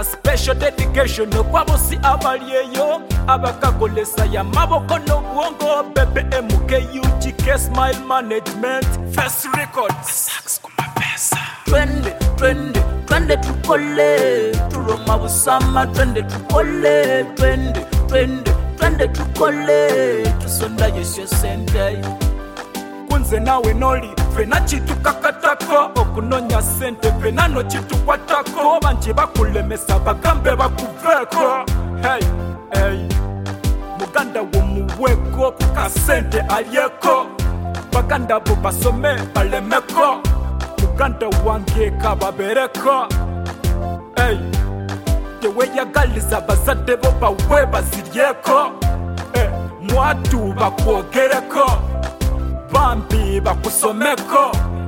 a special dedication kwa bosi abalieyo abakakolesa ya maboko n'obwongo bebe MKUGK Smile Management First Records sax kumapesa twende tukole turoma busama twende tukole twende tukole tusonda yesyo sente kunze nawe noli fena chitukakatako okunonya sente fena no chitukwatako banji bakulemesa bagambe bakuveko hey muganda womuweko kukasente alieko baganda bo basome balemeko muganda wange kababereko yewe yagaliza bazadde bo bawe baziryeko mwatu bakwogereko bambi bakusomeko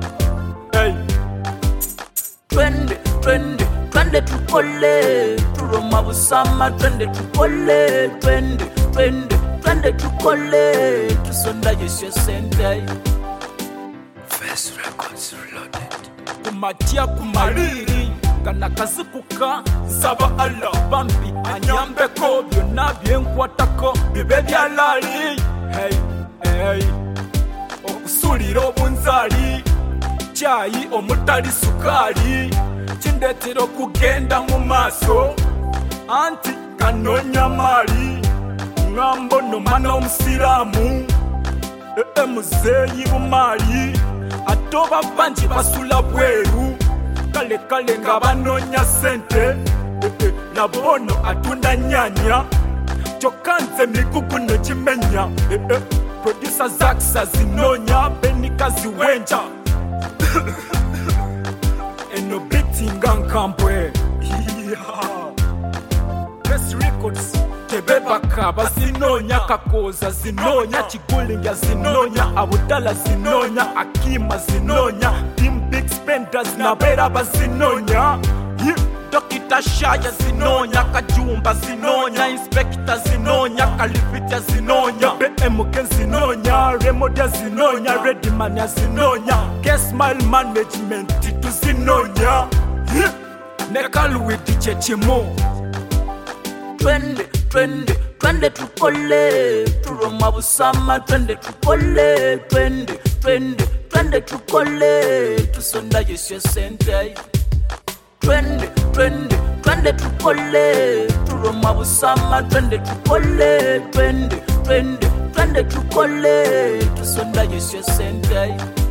twende tukole turoma busama twende tukole twende tukole tusonda yesyo sente First Records Reloaded kumatia kumaliri kana kazikuka saba ala bambi anyambeko byonna byenkwatako bibe byalali hey okusulira obunzali chayi omutali sukali kindetera okugenda mu maaso anti kanonya mali ngambo nomana omusiramu muzeeyi bumali atoba banji basula bweru kale nga banonya sente nabono atunda nyanya chokanze mikuku nekimenya producer Zaxa zinonya benika ziwenja eno bitinga nkambwe First Records tebebaka bazinonya kakoza zinonya chigulinga zinonya abudala zinonya akima zinonya team big spenders na bera bazinonya Dokita Shaya zinonya kajumba zinonya inspector zinonya kalifita zinonya BMK zinonya remodia zinonya Redman zinonya K Smile Management tu zinonya nekaluwe dichechimo twende tukole turoma busama twende tukole twende tukole tusonda yesyo sente twende tukole turoma busama twende tukole twende tukole tusonda yesyo sente